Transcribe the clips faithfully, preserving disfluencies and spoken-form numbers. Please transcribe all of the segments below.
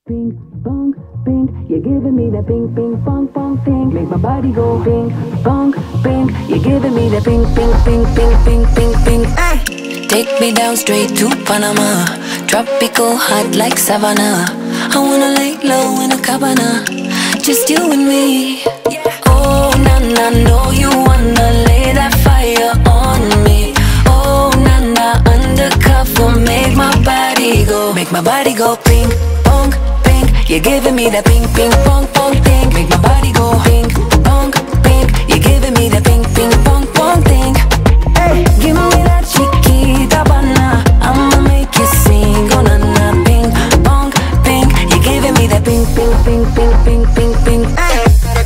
Ping, bong, ping, you're giving me that ping, ping, bong, bong thing. Make my body go ping, bong, ping. You're giving me that ping, ping, ping, ping, ping, ping, ping. Ay! Take me down straight to Panama, tropical hot like Savannah. I wanna lay low in a cabana, just you and me. Oh, na na, know you wanna lay that fire on me. Oh, na na, undercover, make my body go, make my body go ping, bong, ping. You're giving me that ping, ping, bong, bong thing. Make my body go ping, bong, ping. You're giving me that ping, ping, bong, bong thing. Hey, give me that chiquita bana, I'ma make you sing. Oh na na, ping, bong, ping. You're giving me that ping, ping, ping, ping, ping, ping, ping. Hey.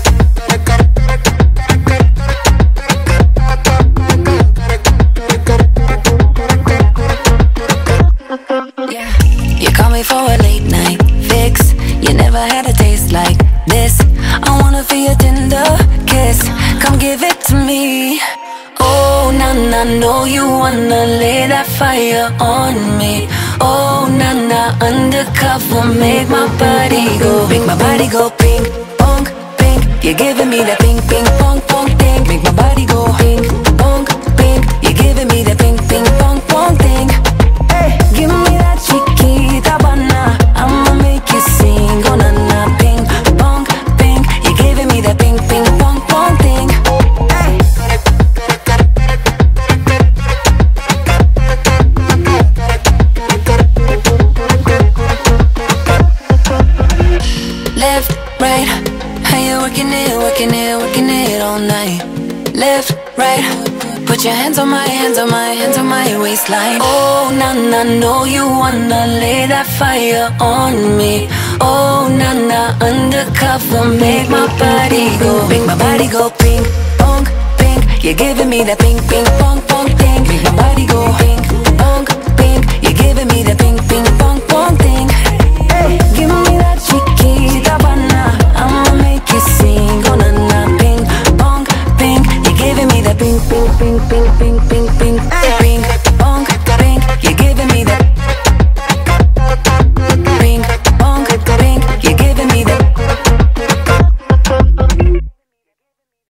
You call me for a late night fix. You never had a taste like this. I wanna feel your tender kiss. Come give it to me. Oh, na na, know you wanna lay that fire on me. Oh, na na, undercover, make my body go, make my body go ping, bong, ping. You're giving me that ping, ping, bong, bong thing. Make my body go ping, bong, ping. You're giving me that ping, ping, bong, bong thing. Hey, give me that chiquita bana, I'ma make you sing. Oh na na, ping, bong, ping. You're giving me that ping, ping, bong, bong thing. Hey. Left, right, how you working it, working it, working it all night. Left, right, put your hands on my hands, on my hands, on my waistline. Oh, na na, know you wanna lay that fire on me. Oh, na na, undercover, make my body go, make my body go ping, bong, ping. You're giving me that ping, ping, bong, bong thing. Make my body go